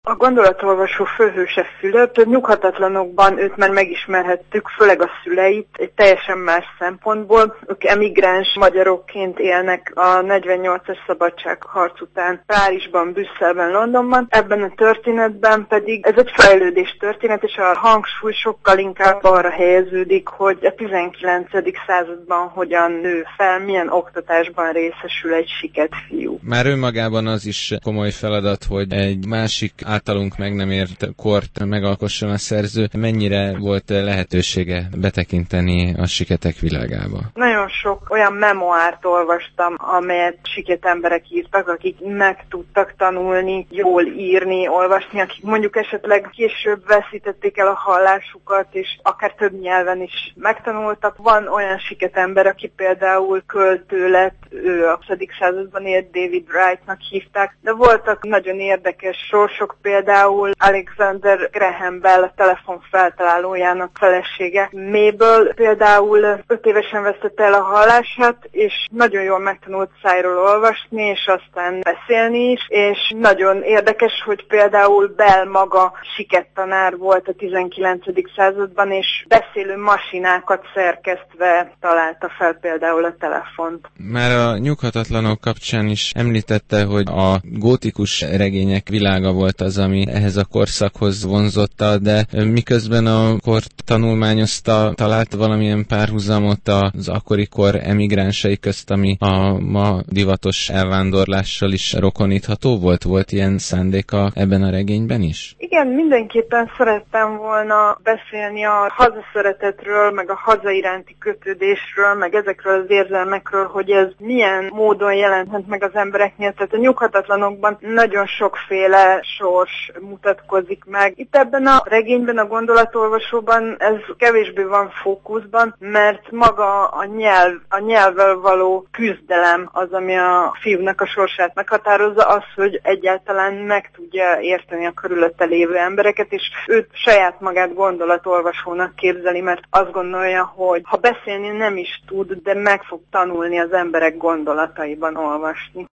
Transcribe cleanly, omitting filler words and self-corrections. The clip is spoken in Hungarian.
A gondolatolvasó főhőse Fülöp, Nyughatatlanokban őt már megismerhettük, főleg a szüleit, egy teljesen más szempontból. Ők emigráns magyarokként élnek a 48-as szabadságharc után Párizsban, Brüsszelben, Londonban. Ebben a történetben pedig ez egy fejlődés történet, és a hangsúly sokkal inkább arra helyeződik, hogy a 19. században hogyan nő fel, milyen oktatásban részesül egy siket fiú. Már önmagában az is komoly feladat, hogy egy másik általunk meg nem ért kort megalkosson a szerző. Mennyire volt lehetősége betekinteni a siketek világába? Nagyon sok olyan memoárt olvastam, amelyet siket emberek írtak, akik meg tudtak tanulni, jól írni, olvasni, akik mondjuk esetleg később veszítették el a hallásukat, és akár több nyelven is megtanultak. Van olyan siket ember, aki például költő lett, ő a 20. században élt, David Wrightnak hívták, de voltak nagyon érdekes sorsok, például Alexander Graham Bell, a telefon feltalálójának felesége. Mabel például 5 évesen vesztette el a hallását, és nagyon jól megtanult szájról olvasni, és aztán beszélni is, és nagyon érdekes, hogy például Bell maga sikettanár volt a 19. században, és beszélő masinákat szerkesztve találta fel például a telefont. Már a Nyughatatlanok kapcsán is említette, hogy a gótikus regények világa volt az, ami ehhez a korszakhoz vonzotta, de miközben a kort tanulmányozta, talált valamilyen párhuzamot az akkori kor emigránsai közt, ami a ma divatos elvándorlással is rokonítható volt? Volt ilyen szándéka ebben a regényben is? Igen, mindenképpen szerettem volna beszélni a hazaszeretetről, meg a haza iránti kötődésről, meg ezekről az érzelmekről, hogy ez milyen módon jelenthet meg az embereknél. Tehát a Nyughatatlanokban nagyon sokféle sors mutatkozik meg. Itt ebben a regényben, a gondolatolvasóban ez kevésbé van fókuszban, mert maga a nyelvvel való küzdelem az, ami a fiúnak a sorsát meghatározza, az, hogy egyáltalán meg tudja érteni a körülötte lévő embereket, és őt saját magát gondolatolvasónak képzeli, mert azt gondolja, hogy ha beszélni nem is tud, de meg fog tanulni az emberek gondolataiban olvasni.